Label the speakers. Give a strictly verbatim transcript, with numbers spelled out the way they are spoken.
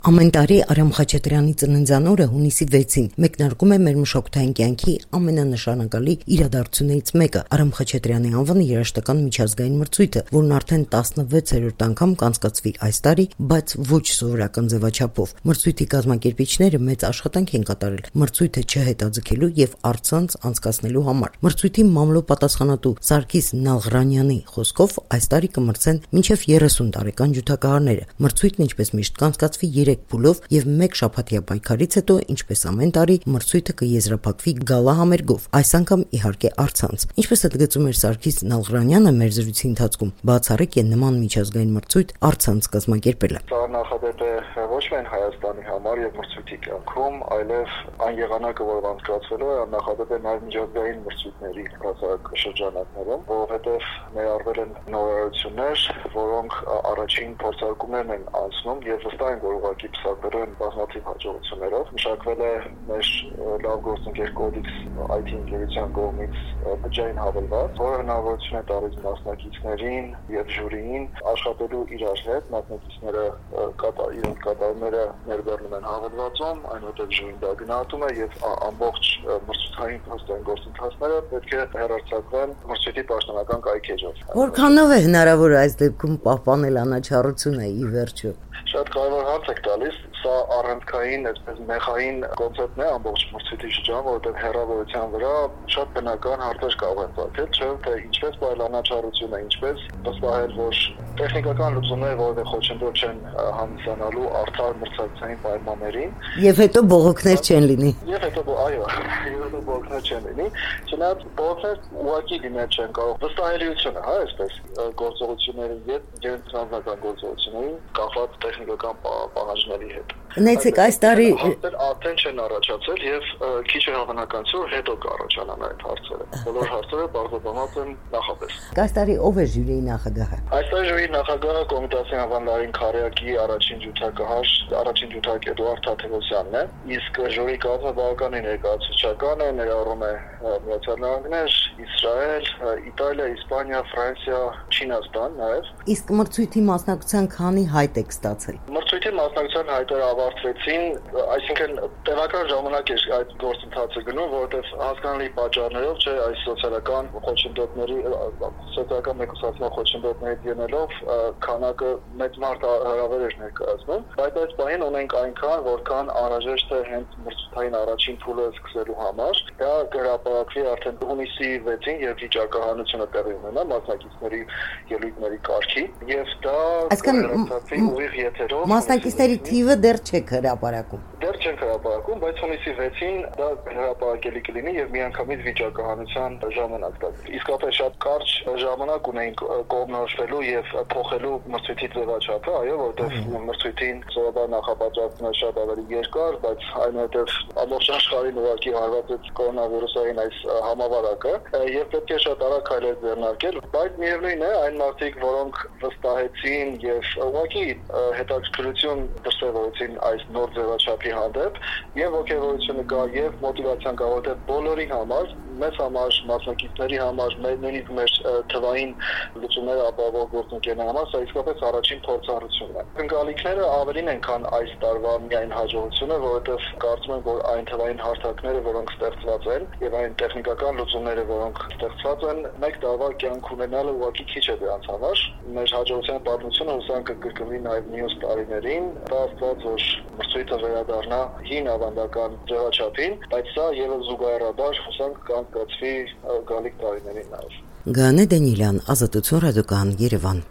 Speaker 1: Ամեն տարի Արամ Խաչատրյանի ծննդյան օրը հունիսի վեցին մեկնարկում է մեր մշակութային կյանքի ամենանշանակալի իրադարձություններից մեկը՝ Արամ Խաչատրյանի անվան երաժշտական միջազգային մրցույթը, որն արդեն տասնվեցերորդ անգամ կանցկացվի այս տարի, բայց ոչ սովորական ձևաչափով։ Մրցույթի կազմակերպիչները մեծ աշխատանք են կատարել մրցույթը չհետաձգելու եւ առցանց անցկացնելու համար։ Մրցույթի մամլո պատասխանատու Սարգիս Նալղրանյանի խոսքով այս տարի կմրցեն մինչեւ երեսուն տարեկան ջութակահարները։ Մրցույթն ինչպես միշտ կանցկացվի երեք փուլով եւ մեկ շաբաթյա պայքարից հետո, ինչպես ամեն տարի, մրցույթը կեզրափակվի գալա համերգով, այս անգամ իհարկե առցանց։ Ինչպես ընդգծում էր Սարգիս Նալղրանյանը մեր զրույցի ընթացքում, բացառիկ է նման միջազգային մրցույթ առցանց կազմակերպելը։
Speaker 2: Դա նախադեպ է ոչ միայն Հայաստանի համար եւ մրցույթի կյանքում, այլև այն եղանակը, որ անցկացվելու է, նախադեպ է նաեւ միջազգային մրցույթների բացառիկ շրջանակներում, որովհետեւ ներառվել են նորարարություններ, որոնք առաջին փորձարկումներն են անցնում եւ վստահ են, որ ուղղակի պսակվել են բազմաթիվ հաջողություններով։ Մշակվել է մեր լավ գործընկեր կոդեքս այ թի ընկերության կողմից բջջային հավելված, որը հնարավորություն է տալիս մասնակիցներին եւ ժյուրիին աշխատելու իրար հետ։ Մասնակիցները իրենց կատարումները ներբեռնում են հավելվածում, այնուհետև ժյուրին դա գնահատում է եւ ամբողջ մրցութային փաստային գործընթացները պետք է հեռարձակվեն մրցույթի պաշտոնական կայքեջով։
Speaker 1: Որքանով է հնարավոր այս դեպքում պահպանել անաչառությունը ի վերջո։
Speaker 2: Շատ կարևոր հարց եք տալիս, սա առանցքային, այսպես մեխային կոնցեպտն է ամբողջ մրցույթի շրջանում, որովհետև հեռավորության վրա շատ բնական հարցեր կարող են ծագել, չէ՞ թե ինչպես պահել անաչառությունը, ինչպես վստահել, որ տեխնիկական լուծումները որևէ խոչընդոտ չեն հանդիսանալու արդար մրցակցային պայմաններին։
Speaker 1: Եվ հետո բողոքներ չեն լինի։
Speaker 2: Եվ հետո այո, եւ հետո բողոքներ չեն լինի, չնայած բողոքներ ուղղակի լինել չեն կարող։ Վստահելիությունը, հա, այսպես գործողությունների եւ ջենտրոնական գործողությունների կախված տեխնիկական պահանջների հետ։
Speaker 1: Ունեցեք այս տարի
Speaker 2: արդեն չեն առաջացել եւ քիչ է հավանականություն, որ հետո կառաջանան այդ հարցերը։ Բոլոր հարցերը բարձրացած են նախապես։
Speaker 1: Այս տարի ով է ժյուրիի նախագահը։
Speaker 2: Այս տարի ժյուրիի նախագահը Կոմիտասի անվան Լարին Քարյակի առաջին ջութակահար, առաջին ջութակ Էդուարդ Թաթևոսյանն է, իսկ ժյուրիի կազմը բավականին ներկայացուցչական է, ներառում է Միացյալ Նահանգներ, Իսրայել, Իտալիա, Իսպանիա, Ֆրանսիա, Չինաստան նաեւ։
Speaker 1: Իսկ մրցույթի մասնակցության քանի հայտ եք ստացել։
Speaker 2: Մրցույթի մասնակցության հայտերը ավարտվեցին, այսինքն տևական ժամանակ էր այդ գործընթացը գնում, որովհետև հասկանալի պատճառներով, չէ, այս սոցիալական խոչընդոտների, սոցիալական մեկուսացման խոչընդոտներից ելնելով քանակը մեծ մարդ հրավեր էր ներկայացնում, բայց այս պահին ունենք այնքան, որքան անհրաժեշտ է հենց մրցութային առաջին փուլը սկսելու համար։ Դա կհրապարակվի արդեն հունիսի վեցին, երբ վիճակահանությունը տեղի ունենա մասնակիցների ելույթների կարգի, եւ դա կհրապարակվի ուղիղ եթերով։
Speaker 1: Մասնակիցների թիվը դեռ չեք հրապարակում։
Speaker 2: Դեռ չենք հրապարակում, բայց հունիսի վեցին դա հրապարակելի կլինի եւ միանգամից վիճակահանության ժամանակ տա։ Իսկապես շատ կարճ ժամանակ ունենք կողմնորոշվելու եւ փոխելու մրցույթի ձևաչափը, այո, որովհետեւ մրցույթին սովորաբար նախապատրաստվում է շատ ավելի երկար, բայց այնուհետեւ ամբողջ աշխարհին ուղղակի հարվածեց կորոնավիրուսային այս համավարակը եւ պետք է շատ արագ քայլեր ձեռնարկել, բայց միևնույն է, այն մարդիկ, որոնք վստահեցին եւ ուղղակի հետաքրքրություն դրսևորեցին այս նոր ձևաչափի հանդեպ եւ ոգևորությունը կա եւ մոտիվացիան կա, որովհետեւ բոլորի համար, մեզ համար, մասնակիցների համար, մերներից մեր թվային լուծումները ապահովող գործընկերների համար սա իսկապես առաջին փորձառությունն է։ Ընկալիքները ավելին են, քան այս տարվա միայն հաջողությունը, որովհետեւ կարծում եմ, որ այն թվային հարթակները, որոնք ստեղծված են եւ այն տեխնիկական լուծումները, որոնք ստեղծված են, մեկ տարվա կյանք ունենալը ուղղակի քիչ է դրանց համար։ Մեր հաջողության պատմությունը հուսանք կկրկնվի նաեւ մյուս տարիներին, ստացված որ մրցույթը վերադառնա հին ավանդական ձևաչափին, բայց սա եւս զուգահեռաբար հուսանք կանցկացվի գալիք տարիներին նաեւ։
Speaker 1: Գանե Դանիելյան, Ազատություն ռադիոկայան, Երևան։